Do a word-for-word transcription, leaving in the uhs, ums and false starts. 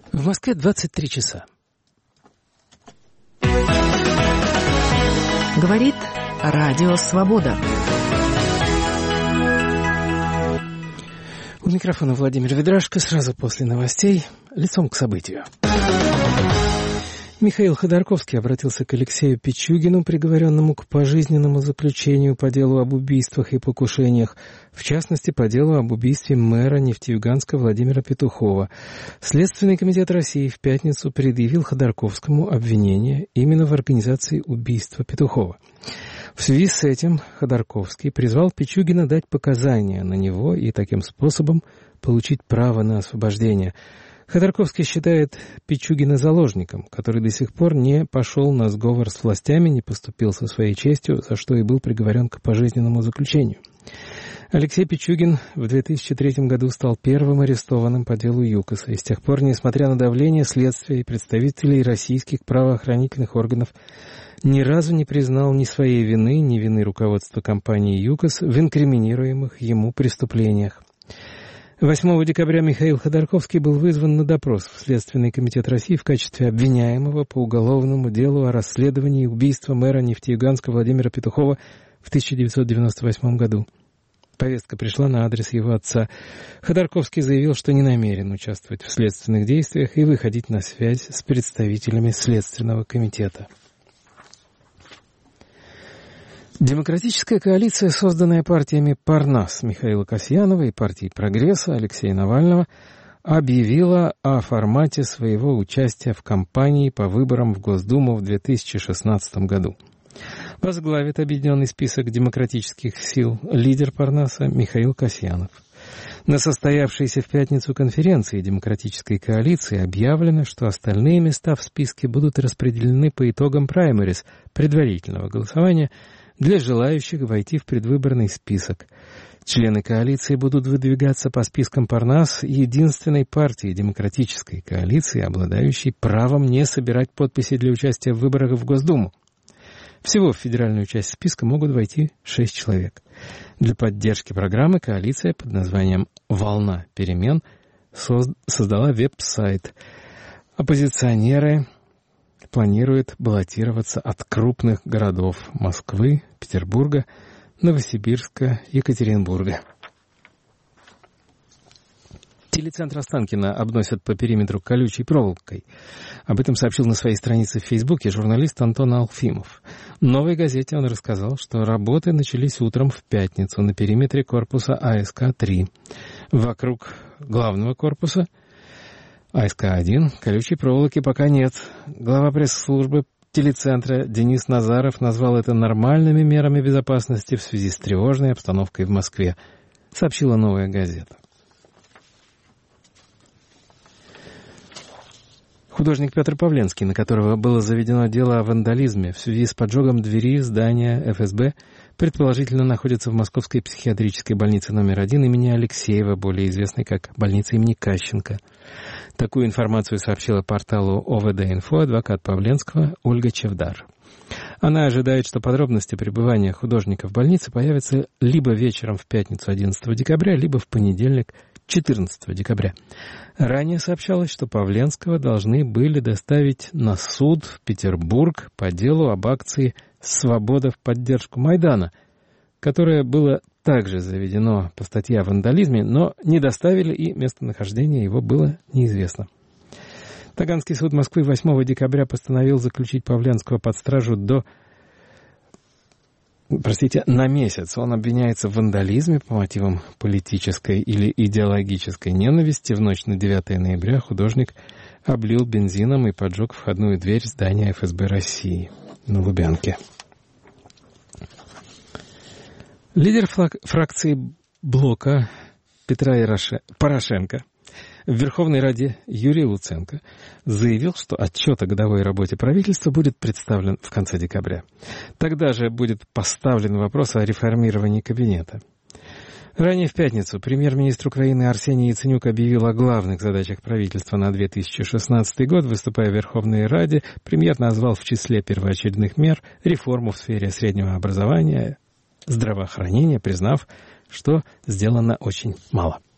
В Москве двадцать три часа. Говорит Радио Свобода. У микрофона Владимир Ведрашко. Сразу после новостей лицом к событию. Михаил Ходорковский обратился к Алексею Пичугину, приговоренному к пожизненному заключению по делу об убийствах и покушениях, в частности, по делу об убийстве мэра Нефтеюганска Владимира Петухова. Следственный комитет России в пятницу предъявил Ходорковскому обвинение именно в организации убийства Петухова. В связи с этим Ходорковский призвал Пичугина дать показания на него и таким способом получить право на освобождение. Ходорковский считает Пичугина заложником, который до сих пор не пошел на сговор с властями, не поступил со своей честью, за что и был приговорен к пожизненному заключению. Алексей Пичугин в две тысячи третьем году стал первым арестованным по делу ЮКОСа, и с тех пор, несмотря на давление следствия и представителей российских правоохранительных органов, ни разу не признал ни своей вины, ни вины руководства компании ЮКОС в инкриминируемых ему преступлениях. восьмого декабря Михаил Ходорковский был вызван на допрос в Следственный комитет России в качестве обвиняемого по уголовному делу о расследовании убийства мэра Нефтеюганска Владимира Петухова в тысяча девятьсот девяносто восьмом году. Повестка пришла на адрес его отца. Ходорковский заявил, что не намерен участвовать в следственных действиях и выходить на связь с представителями Следственного комитета. Демократическая коалиция, созданная партиями Парнас Михаила Касьянова и партией Прогресса Алексея Навального, объявила о формате своего участия в кампании по выборам в Госдуму в две тысячи шестнадцатом году. Возглавит объединенный список демократических сил лидер Парнаса Михаил Касьянов. На состоявшейся в пятницу конференции Демократической коалиции объявлено, что остальные места в списке будут распределены по итогам праймерис, предварительного голосования, для желающих войти в предвыборный список. Члены коалиции будут выдвигаться по спискам Парнас, единственной партии демократической коалиции, обладающей правом не собирать подписи для участия в выборах в Госдуму. Всего в федеральную часть списка могут войти шесть человек. Для поддержки программы коалиция под названием «Волна перемен» создала веб-сайт. Оппозиционеры планируют баллотироваться от крупных городов Москвы, Петербурга, Новосибирска, Екатеринбурга. Телецентр Останкино обносят по периметру колючей проволокой. Об этом сообщил на своей странице в Фейсбуке журналист Антон Алфимов. В «Новой газете» он рассказал, что работы начались утром в пятницу на периметре корпуса А Эс Ка три. Вокруг главного корпуса А Эс Ка один колючей проволоки пока нет. Глава пресс-службы телецентра Денис Назаров назвал это нормальными мерами безопасности в связи с тревожной обстановкой в Москве, сообщила «Новая газета». Художник Петр Павленский, на которого было заведено дело о вандализме в связи с поджогом двери здания Эф Эс Бэ, предположительно находится в Московской психиатрической больнице номер один имени Алексеева, более известной как больница имени Кащенко. Такую информацию сообщила порталу О Вэ Дэ Инфо адвокат Павленского Ольга Чевдар. Она ожидает, что подробности пребывания художника в больнице появятся либо вечером в пятницу одиннадцатого декабря, либо в понедельник четырнадцатого декабря. Ранее сообщалось, что Павленского должны были доставить на суд в Петербург по делу об акции «Свобода в поддержку Майдана», которое было также заведено по статье о вандализме, но не доставили, и местонахождение его было неизвестно. Таганский суд Москвы восьмого декабря постановил заключить Павленского под стражу до Простите, на месяц. Он обвиняется в вандализме по мотивам политической или идеологической ненависти. В ночь на девятое ноября художник облил бензином и поджег входную дверь здания Эф Эс Бэ России на Лубянке. Лидер фракции блока Петра Порошенко в Верховной Раде Юрий Луценко заявил, что отчет о годовой работе правительства будет представлен в конце декабря. Тогда же будет поставлен вопрос о реформировании кабинета. Ранее в пятницу премьер-министр Украины Арсений Яценюк объявил о главных задачах правительства на две тысячи шестнадцатый год. Выступая в Верховной Раде, премьер назвал в числе первоочередных мер реформу в сфере среднего образования, здравоохранения, признав, что сделано очень мало.